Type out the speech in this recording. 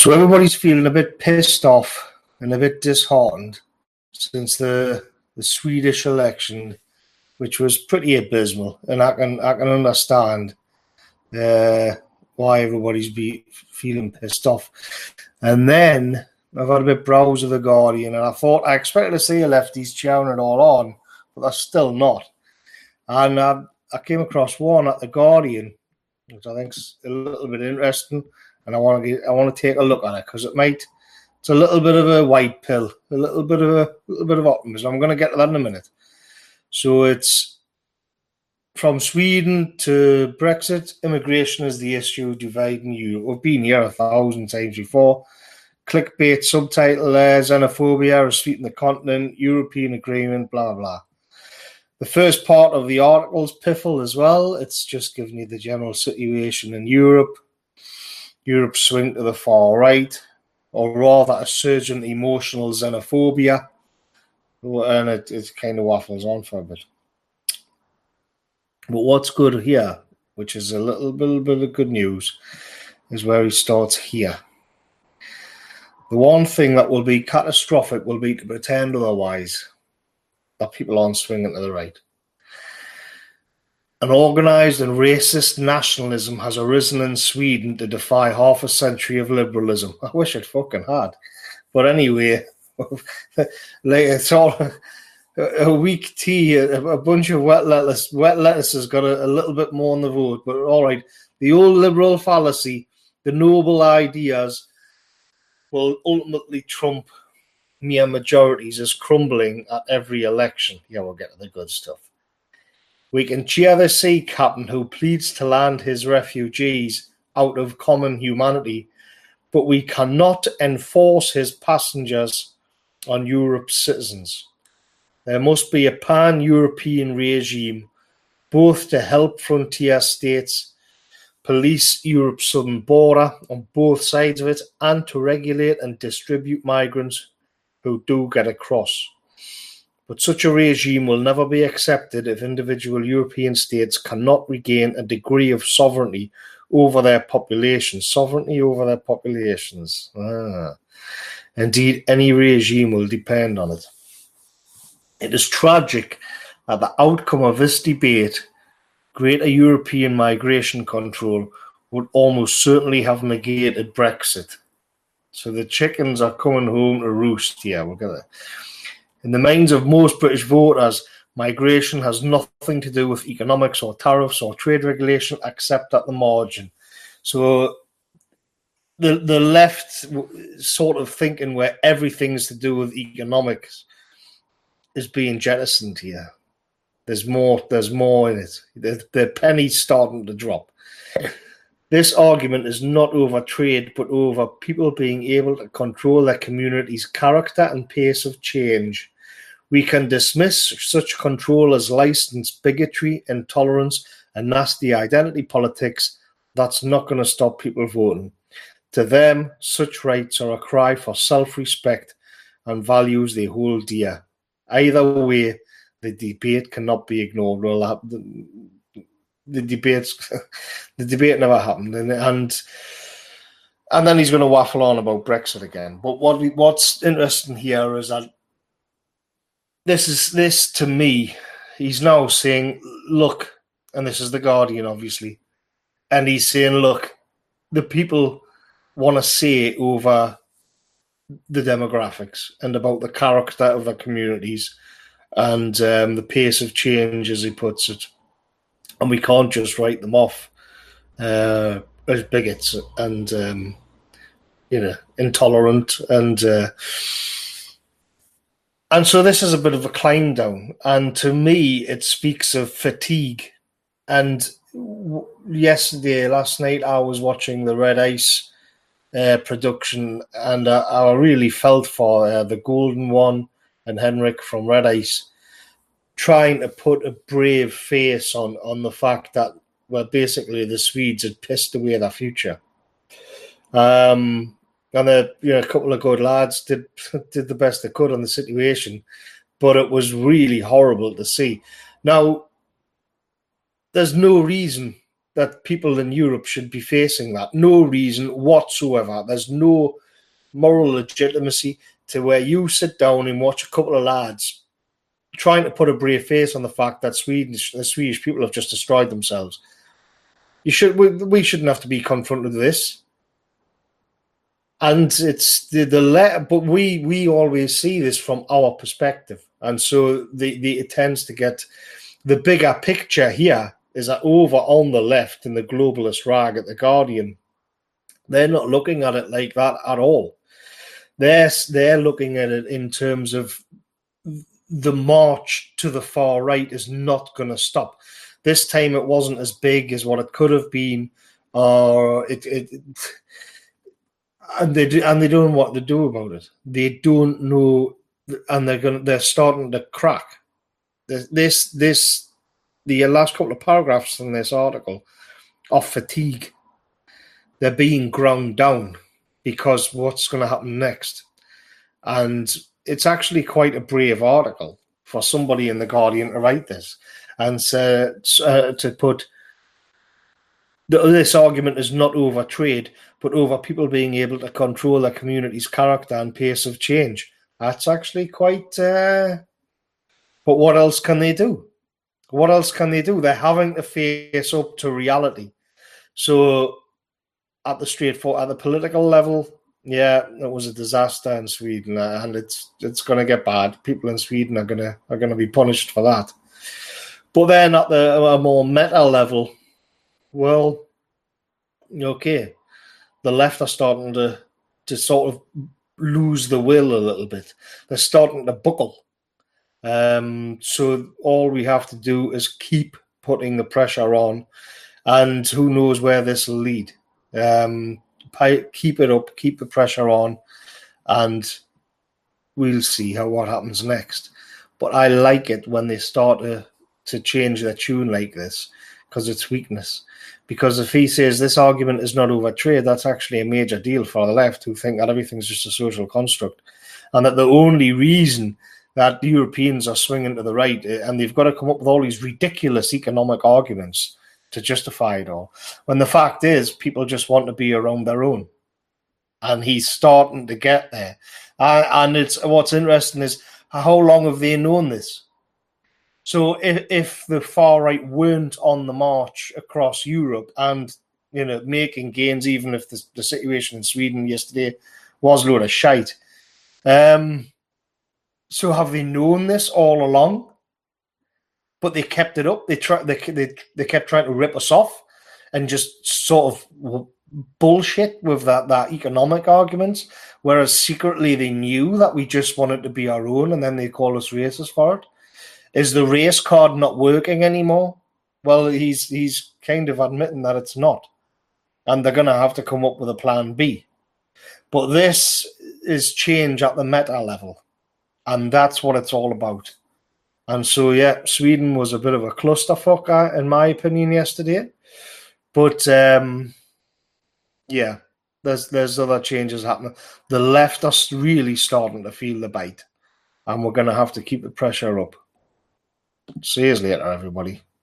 So everybody's feeling a bit pissed off and a bit disheartened since the Swedish election, which was pretty abysmal, and I can understand why everybody's feeling pissed off. And then I've had a bit browse of the Guardian, and I expected to see a lefties cheering it all on, but they're still not. And I came across one at the Guardian, which I think's a little bit interesting, and I want to take a look at it because it's a little bit of a white pill, a little bit of optimism. I'm going to get to that in a minute. So it's from Sweden to Brexit. Immigration is the issue dividing Europe. We've been here 1,000 times before. Clickbait subtitle there: xenophobia is sweeping the continent. European agreement, blah blah. The first part of the article's piffle as well. It's just giving you the general situation in Europe. Europe's swing to the far right, or rather a surge in emotional xenophobia. And it kind of waffles on for a bit. But what's good here, which is a little bit of good news, is where he starts here. The one thing that will be catastrophic will be to pretend otherwise, that people aren't swinging to the right. An organised and racist nationalism has arisen in Sweden to defy half a century of liberalism. I wish it fucking had. But anyway, like it's all a weak tea, a bunch of wet lettuce. Wet lettuce has got a little bit more on the vote, but all right. The old liberal fallacy, the noble ideas, will ultimately trump mere majorities as crumbling at every election. Yeah, we'll get to the good stuff. We can cheer the sea captain who pleads to land his refugees out of common humanity, but we cannot enforce his passengers on Europe's citizens. There must be a pan-European regime, both to help frontier states police Europe's southern border on both sides of it, and to regulate and distribute migrants who do get across. But such a regime will never be accepted if individual European states cannot regain a degree of sovereignty over their populations. Sovereignty over their populations. Indeed, any regime will depend on it. It is tragic that the outcome of this debate, greater European migration control, would almost certainly have negated Brexit. So the chickens are coming home to roost here. We'll get it. In the minds of most British voters, migration has nothing to do with economics or tariffs or trade regulation except at the margin. So the left sort of thinking where everything's to do with economics is being jettisoned here. There's more in it. The penny's starting to drop. This argument is not over trade, but over people being able to control their community's character and pace of change. We can dismiss such control as licensed bigotry, intolerance, and nasty identity politics. That's not going to stop people voting. To them, such rights are a cry for self-respect and values they hold dear. Either way, the debate cannot be ignored. Well, the debate never happened, and then he's going to waffle on about Brexit again. But what's interesting here is that this to me, he's now saying, look, and this is the Guardian, obviously, and he's saying, look, the people want to say over the demographics and about the character of their communities and the pace of change, as he puts it. And we can't just write them off as bigots and, intolerant. And so this is a bit of a climb down. And to me, it speaks of fatigue. And last night, I was watching the Red Ice production, and I really felt for the Golden One and Henrik from Red Ice trying to put a brave face on the fact that, well, basically the Swedes had pissed away their future. And a couple of good lads did the best they could on the situation, but it was really horrible to see. Now, there's no reason that people in Europe should be facing that. No reason whatsoever. There's no moral legitimacy to where you sit down and watch a couple of lads trying to put a brave face on the fact that the Swedish people have just destroyed themselves. We shouldn't have to be confronted with this. And it's but we always see this from our perspective. And so it tends to get the bigger picture here is that over on the left in the globalist rag at The Guardian, they're not looking at it like that at all. They're looking at it in terms of the march to the far right is not going to stop. This time it wasn't as big as what it could have been, or and they don't know what to do about it. They don't know, and they're starting to crack. The last couple of paragraphs in this article are fatigue. They're being ground down because what's going to happen next, and it's actually quite a brave article for somebody in The Guardian to write this and to put this argument is not over trade, but over people being able to control their community's character and pace of change. That's actually quite... but what else can they do? What else can they do? They're having to face up to reality. So at the political level, yeah, it was a disaster in Sweden, and it's going to get bad. People in Sweden are going to be punished for that. But then at a more meta level, well, okay, the left are starting to sort of lose the will a little bit. They're starting to buckle. So all we have to do is keep putting the pressure on, and who knows where this will lead. Keep it up, keep the pressure on, and we'll see what happens next. But I like it when they start to change their tune like this, because it's weakness. Because if he says this argument is not over trade, that's actually a major deal for the left, who think that everything's just a social construct, and that the only reason that the Europeans are swinging to the right, and they've got to come up with all these ridiculous economic arguments to justify it all, when the fact is people just want to be around their own. And he's starting to get there. And what's interesting is how long have they known this? So if the far right weren't on the march across Europe and making gains, even if the situation in Sweden yesterday was a load of shite, so have they known this all along? But they kept it up. They kept trying to rip us off and just sort of bullshit with that economic arguments, whereas secretly they knew that we just wanted to be our own, and then they call us racist for it. Is the race card not working anymore? Well, he's kind of admitting that it's not, and they're going to have to come up with a plan B. But this is change at the meta level, and that's what it's all about. And so, yeah, Sweden was a bit of a clusterfuck, in my opinion, yesterday. But, yeah, there's other changes happening. The left are really starting to feel the bite. And we're going to have to keep the pressure up. See you later, everybody.